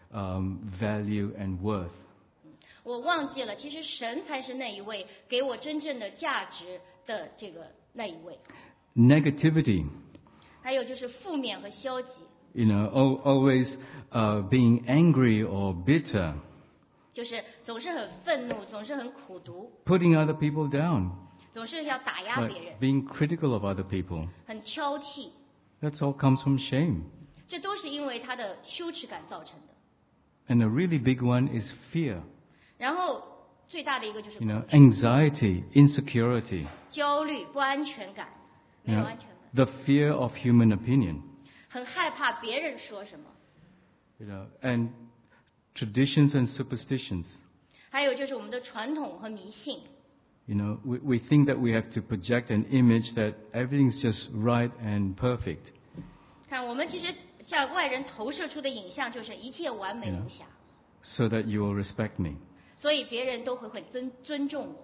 value and worth. 我忘记了，其实神才是那一位给我真正的价值的那一位。 Negativity, 还有就是负面和消极， you know, always being angry or bitter, 就是总是很愤怒，总是很苦毒， putting other people down, 总是要打压别人， like being critical of other people. 很挑剔， That's all comes from shame. 这都是因为他的羞耻感造成的。 And a really big one is fear, 然后最大的一个就是 you know, 恐惧 anxiety, insecurity, 焦虑、不安全感，没 you 有 know, 安全感， the fear of human opinion, 很害怕别人说什么。 you know, and traditions and superstitions. 还有就是我们的传统和迷信， You know, we think that we have to project an image that everything's just right and perfect. 看我们其实向外人投射出的影像就是一切完美无瑕， So that you will respect me. 所以别人都会很尊重我。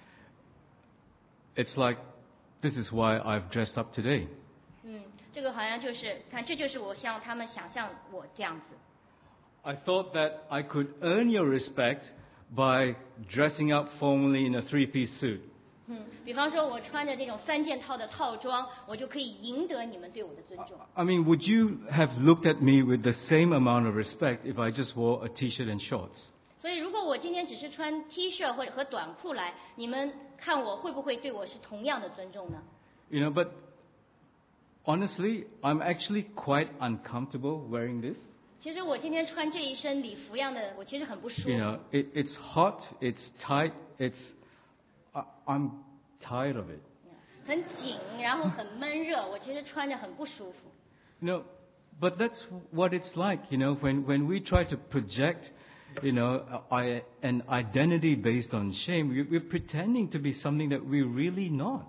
It's like, this is why I've dressed up today. 这个好像就是看，这就是我像他们想象我这样子。 I thought that I could earn your respect by dressing up formally in a three-piece suit. 比方说我穿着这种3件套的套装，我就可以赢得你们对我的尊重。 I mean, would you have looked at me with the same amount of respect if I just wore a t-shirt and shorts? 所以如果我今天只是穿 T 恤或者和短裤来，你们看我会不会对我是同样的尊重呢？ You know, but honestly, I'm actually quite uncomfortable wearing this. 其实我今天穿这一身礼服样的，我其实很不舒服。 You know, it's hot, it's tight, I'm tired of it. 很紧，然后很闷热，我其实穿着很不舒服。 You know, but that's what it's like, you know, when we try to project, you know, an identity based on shame, we're pretending to be something that we're really not.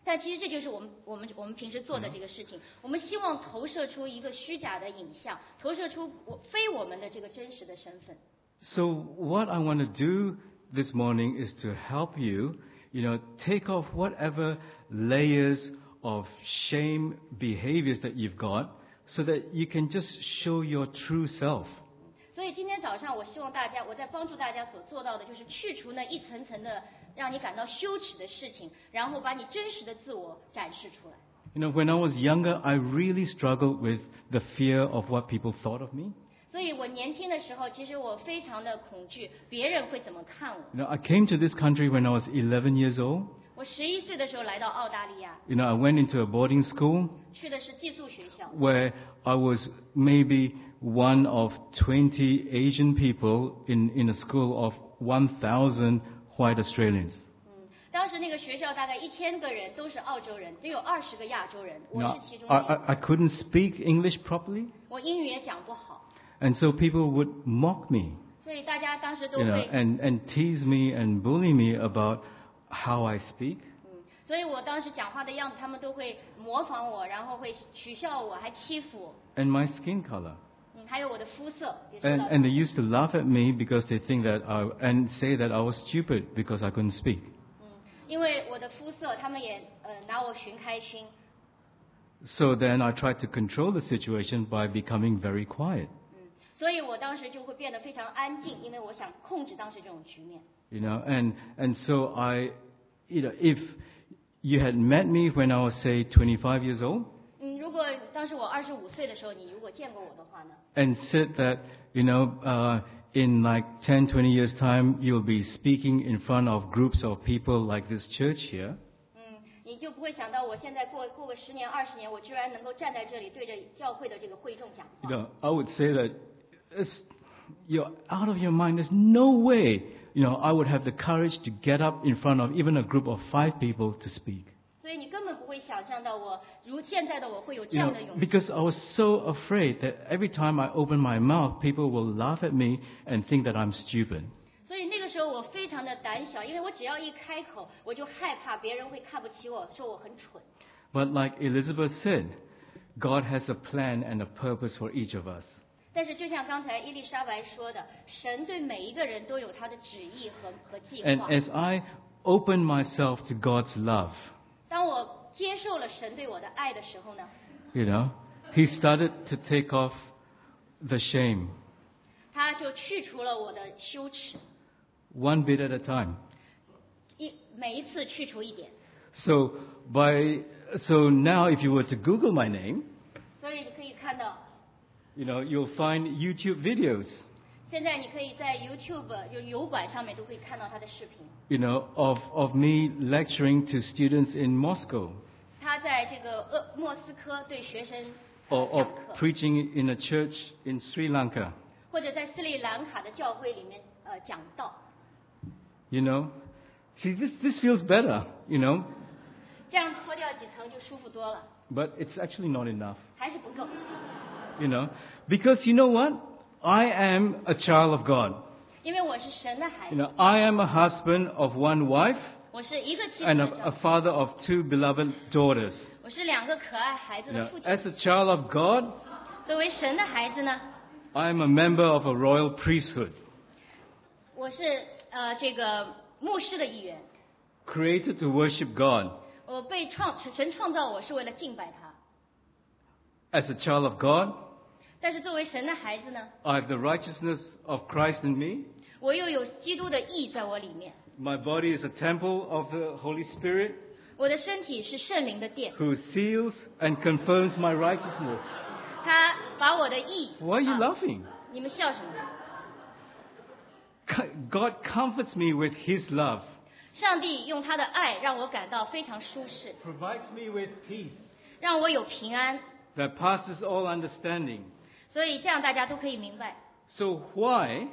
但其实这就是我们平时做的这个事情，我们希望投射出一个虚假的影像，投射出非我们的这个真实的身份。 So what I want to do this morning is to help you, take off whatever layers of shame behaviors that you've got so that you can just show your true self. 所以今天早上我希望我在帮助大家所做到的就是去除那一层层的让你感到羞耻的事情，然后把你真实的自我展示出来。 When I was younger, I really struggled with the fear of what people thought of me. 所以我年轻的时候，其实我非常的恐惧别人会怎么看我。 I came to this country when I was 11 years old. 我11岁的时候来到澳大利亚。 I went into a boarding school. 去的是寄宿学校。 Where I was maybe one of 20 Asian people in a school of 1,000 white Australians. 当时那个学校大概1000个人都是澳洲人，只有20个亚洲人，我是其中 I couldn't speak English properly. 我英语也讲不好。 And so people would mock me. 所以大家当时都会 and tease me and bully me about how I speak. 所以我当时讲话的样子，他们都会模仿我，然后会取笑我，还欺负我。 And my skin color. 还有我的肤色也 And they used to laugh at me because they think that and say that I was stupid because I couldn't speak. 因为我的肤色，他们也拿我寻开心。 So then I tried to control the situation by becoming very quiet. 所以我当时就会变得非常安静，因为我想控制当时这种局面。 And so if you had met me when I was say 25 years old. 如果当时我25岁的时候，你如果见过我的话呢 ？And said that in like 10, 20 years' time, you'll be speaking in front of groups of people like this church here. 你就不会想到我现在过个10年、20年，我居然能够站在这里对着教会的这个会众讲话。 I would say that you're out of your mind. There's no way, I would have the courage to get up in front of even a group of 5 people to speak. 所以你根本不会想象到如现在的我会有这样的勇气。 Because I was so afraid that every time I open my mouth, people will laugh at me and think that I'm stupid. 所以那个时候我非常的胆小，因为我只要一开口，我就害怕别人会看不起我，说我很蠢。 But like Elizabeth said, God has a plan and a purpose for each of us. 但是就像刚才伊丽莎白说的，神对每一个人都有他的旨意和计划。 And as I open myself to God's love, 当我接受了神对我的爱的时候呢 He started to take off the shame. 他就去除了我的羞耻。 One bit at a time. 每一次去除一点。 So now if you were to Google my name, 所以你可以看到 you'll find YouTube videos. 现在你可以在 YouTube 就油管上面都可以看到他的视频。 Of me lecturing to students in Moscow. 他在这个莫斯科对学生 Or 讲课。 preaching in a church in Sri Lanka. 或者在斯里兰卡的教会里面讲道。 See this feels better, 这样脱掉几层就舒服多了。 But it's actually not enough. 还是不够。 Because you know what? I am a child of God. 因为我是神的孩子。 I am a husband of one wife 我是一个妻子 and 的 a 丈夫。 father of 2 beloved daughters. 我是2个可爱孩子的父亲。 As a child of God, 作为神的孩子呢， I am a member of a royal priesthood. 我是这个牧师的一员。 Created to worship God. 我被神创造我是为了敬拜他。 As a child of God, 但是作为神的孩子呢， I have the righteousness of Christ in me. 我又有基督的义在我里面。 My body is a temple of the Holy Spirit 我的身体是圣灵的殿， who seals and confirms my righteousness. 他把我的义。 Why are you laughing? 你们笑什么？ God comforts me with His love. 上帝用他的爱让我感到非常舒适， Provides me with peace 让我有平安， that passes all understanding. 所以这样大家都可以明白。 So why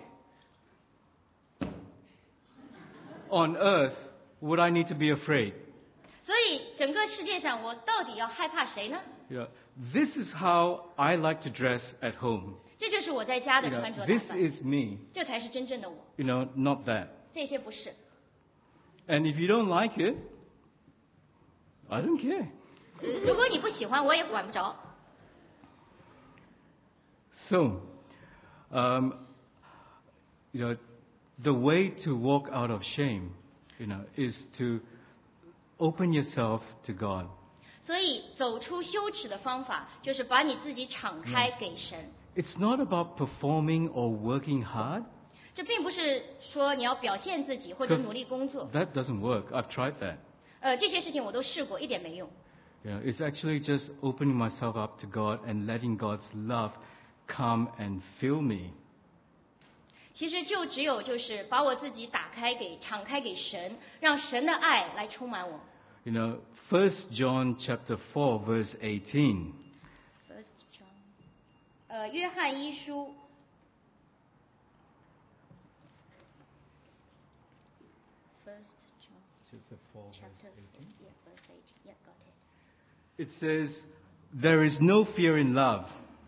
on earth would I need to be afraid? 所以整个世界上，我到底要害怕谁呢？ This is how I like to dress at home. 这就是我在家的穿着打 This 扮， is me. 这才是真正的我， Not that. 这些不是。 And if you don't like it, I don't care. 如果你不喜欢，我也管不着。 So, the way to walk out of shame, is to open yourself to God. 所以走出羞耻的方法，就是把你自己敞开给神。 It's not about performing or working hard. 这并不是说你要表现自己或者努力工作。 That doesn't work. I've tried that. 这些事情我都试过，一点没用。 It's actually just opening myself up to God and letting God's love come and fill me. 其实就只有就是把我自己敞开给神，让神的爱来充满我。 1 John chapter 4 verse 18. First John，约翰一书。First John Chapter 4 chapter verse 18. yeah, verse 18. Yeah, got it. It says, "There is no fear in love."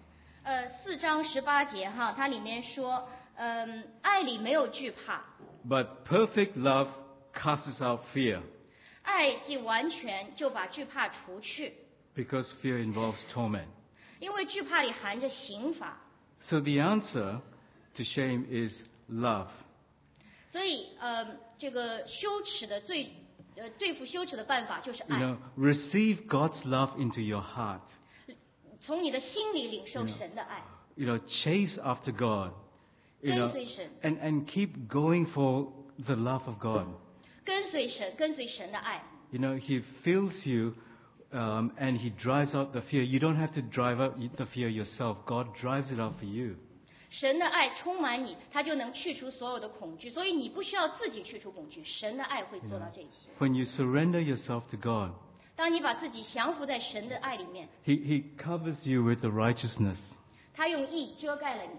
4章18节哈，它里面说，爱里没有惧怕， But perfect love casts out fear, 爱既完全就把惧怕除去， because fear involves torment. 因为惧怕里含着刑罚， So the answer to shame is love. 所以这个羞耻的对付羞耻的办法就是爱， Receive God's love into your heart. 从你的心里领受神的爱， Chase after God. 跟随神， And keep going for the love of God. 跟随神的爱。 He fills you, and He drives out the fear. You don't have to drive out the fear yourself. God drives it out for you. 神的爱充满你，他就能去除所有的恐惧，所以你不需要自己去除恐惧，神的爱会做到这一些。 When you surrender yourself to God, 当你把自己降服在神的爱里面， He covers you with the righteousness 他用义遮盖了你，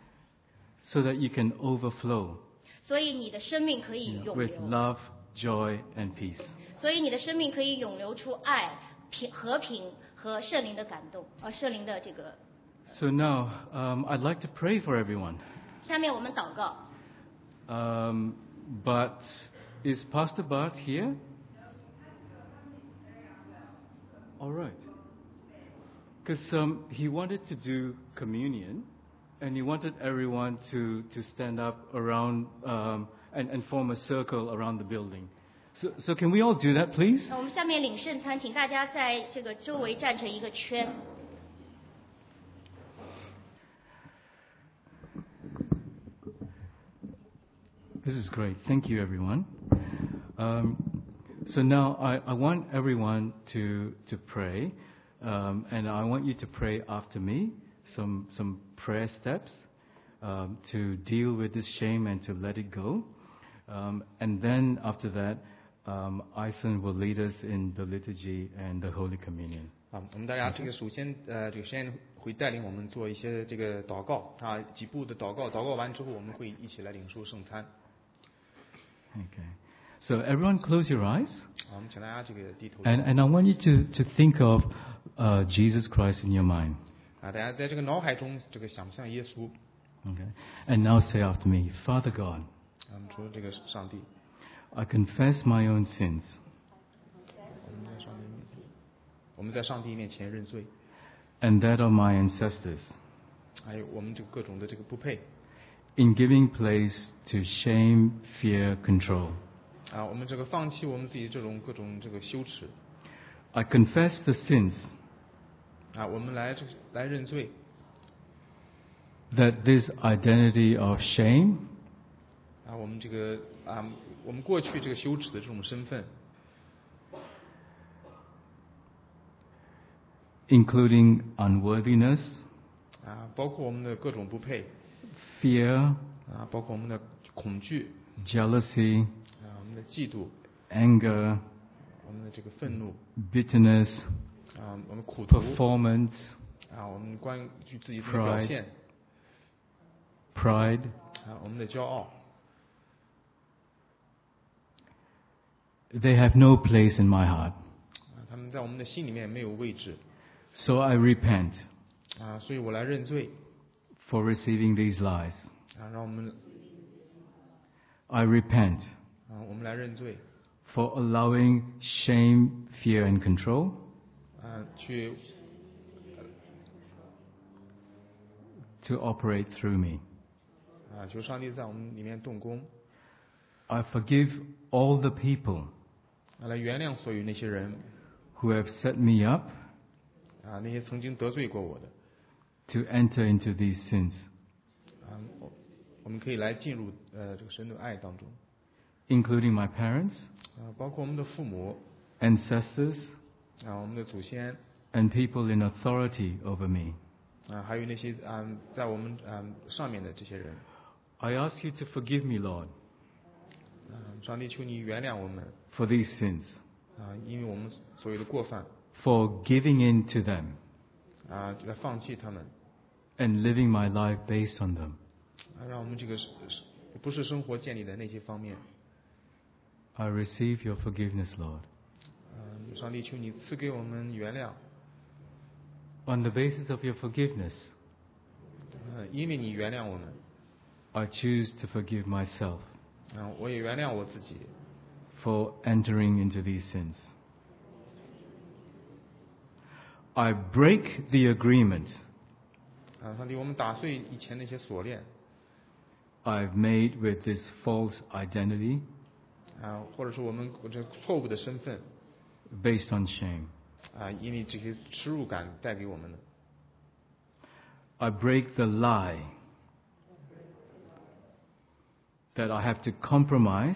so that you can overflow 所以你的生命可以涌 with 流， love, joy, and peace. 所以你的生命可以涌流出爱、和平和圣灵的感动，圣灵的这个。 So now, I'd like to pray for everyone. 下面我们祷告。 But is Pastor Bart here? All right. Because he wanted to do communion, and he wanted everyone to stand up around and form a circle around the building. So can we all do that, please? 我们下面领圣餐，请大家在这个周围站成一个圈。 This is great. Thank you, everyone. So now I want everyone to pray, and I want you to pray after me. Some prayer steps to deal with this shame and to let it go. And then after that, Ison will lead us in the liturgy and the Holy Communion. 我们大家首先这个先会带领我们做一些这个祷告几步的祷告，祷告完之后我们会一起来领受圣餐。 Okay. So everyone close your eyes. 我们请大家这个低头。 And I want you to think of Jesus Christ in your mind. 大家在这个脑海中这个想象耶稣。 Okay. And now say after me, Father God, 我们说这个上帝， I confess my own sins 我们在上帝面前认罪， and that of my ancestors 还有我们这个各种的这个不配 in giving place to shame, fear, control. 我们这个放弃我们自己这种各种这个羞耻 I confess the sins 我们来认罪 that this identity of shame 我们这个我们过去这个羞耻的这种身份 including unworthiness, 包括我们的各种不配 fear, 包括我们的恐惧 jealousy, 我们的嫉妒 anger, 我们的这个愤怒 bitterness, 我们苦毒 performance, 我们关于自己的表现 pride, 我们的骄傲 they have no place in my heart. 他们在我们的心里面没有位置 So I repent 所以我来认罪 for receiving these lies. 让我们 I repent 我们来认罪 for allowing shame, fear, and control. 去 To operate through me. 求上帝在我们里面动工， I forgive all the people 来原谅所有那些人 who have set me up 那些曾经得罪过我的 to enter into these sins, 我们可以来进入这个神的爱当中 including my parents, 包括我们的父母 ancestors, 我们的祖先 and people in authority over me. 还有那些在我们上面的这些人 I ask you to forgive me, Lord, 上帝求你原谅我们 for these sins, 因为我们所有的过犯 for giving in to them 来放弃他们 and living my life based on them. 让我们这个不是生活建立在那些方面 I receive your forgiveness, Lord. 上帝求你赐给我们原谅 On the basis of your forgiveness, 因为你原谅我们 I choose to forgive myself 我也原谅我自己 for entering into these sins. I break the agreement 上帝我们打碎以前那些锁链 I've made with this false identity 或者说我们这错误的身份 based on shame. 因为这些耻辱感带给我们的 I break the lie that I have to compromise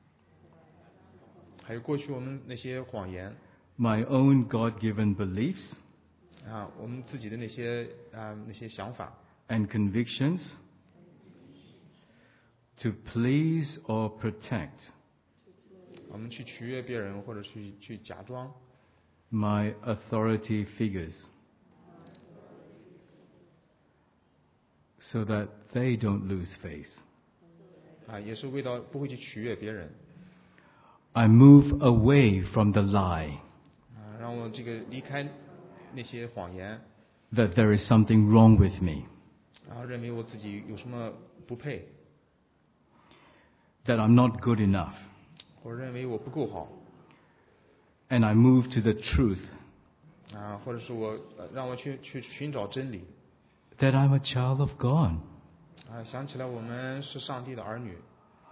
还有过去我们那些谎言 my own God-given beliefs 我们自己的那些想法 and convictions to please or protect 我们去取悦别人或者去假装 my authority figures so that they don't lose face. 也是为了不会去取悦别人 I move away from the lie 让我这个离开那些谎言 that there is something wrong with me, 认为我自己有什么不配 that I'm not good enough, 或者认为我不够好 and I move to the truth 或者是让我去寻找真理 that I'm a child of God. 想起来我们是上帝的儿女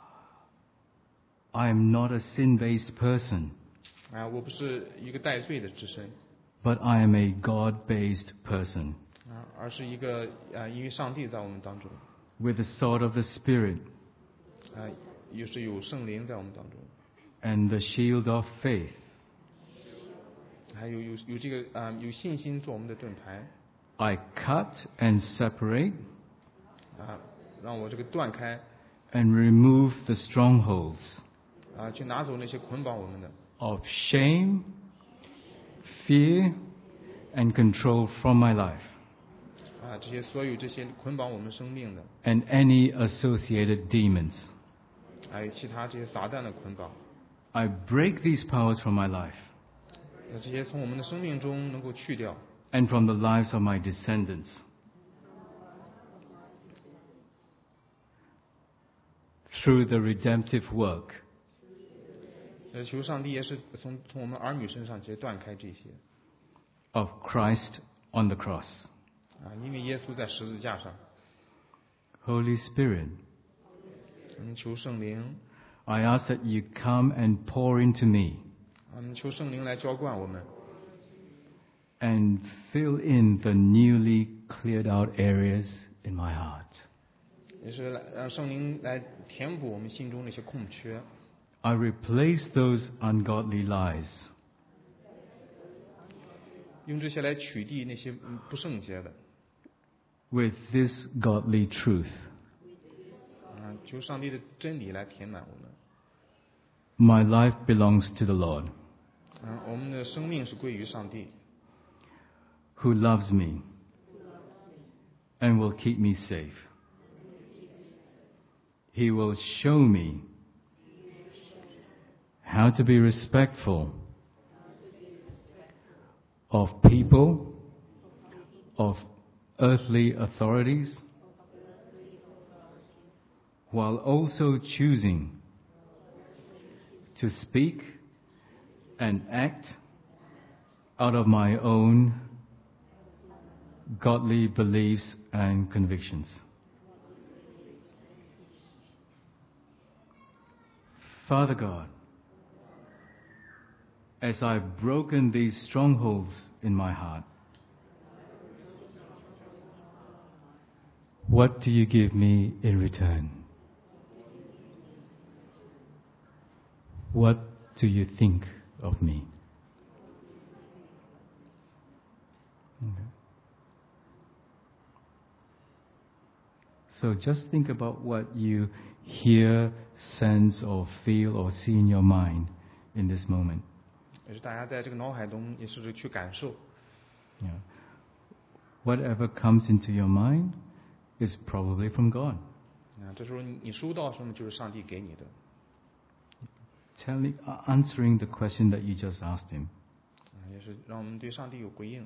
I am not a sin-based person, 我不是一个带罪的之身 but I am a God-based person 而是一个因为上帝在我们当中 with the sword of the Spirit 也是有圣灵在我们当中 and the shield of faith. 还有这个有信心做我们的盾牌 I cut and separate 让我这个断开 and remove the strongholds 去拿走那些捆绑我们的 of shame, fear, and control from my life, 这些所有这些捆绑我们生命的 and any associated demons. 还有其他这些撒旦的捆绑 I break these powers from my life 这些从我们的生命中能够去掉 and from the lives of my descendants. Through the redemptive work 求上帝也是从我们儿女身上直接断开这些 of Christ on the cross. 因为耶稣在十字架上 Holy Spirit, 我们求圣灵 I ask that you come and pour into me 我们求圣灵来浇灌我们 and fill in the newly cleared out areas in my heart. 也是让圣灵来填补我们心中那些空缺 I replace those ungodly lies 用这些来取缔那些不圣洁的 with this godly truth. 求上帝的真理来填满我们 My life belongs to the Lord, 我们的生命是归于上帝 who loves me and will keep me safe. He will show me how to be respectful of people, of earthly authorities, while also choosing to speak and act out of my own godly beliefs and convictions. Father God, as I've broken these strongholds in my heart, what do you give me in return? What do you think of me? Okay. So just think about what you hear, sense, or feel, or see in your mind in this moment. 也是大家在这个脑海中也试着去感受。 Yeah. Whatever comes into your mind is probably from God. 这时候你收到什么就是上帝给你的。 Answering the question that you just asked him. 也是让我们对上帝有回应。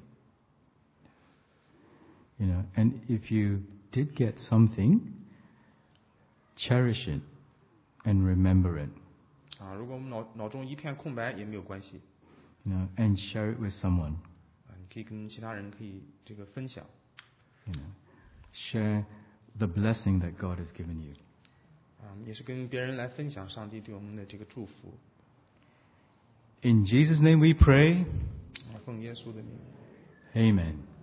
You know, and if you did get something, cherish it and remember it. 如果我们脑中一片空白也没有关系。 You know, and share it with someone. 你可以跟其他人可以这个分享。 You know, share the blessing that God has given you. 也是跟别人来分享上帝对我们的这个祝福。 In Jesus' name we pray. 奉耶稣的名。 Amen.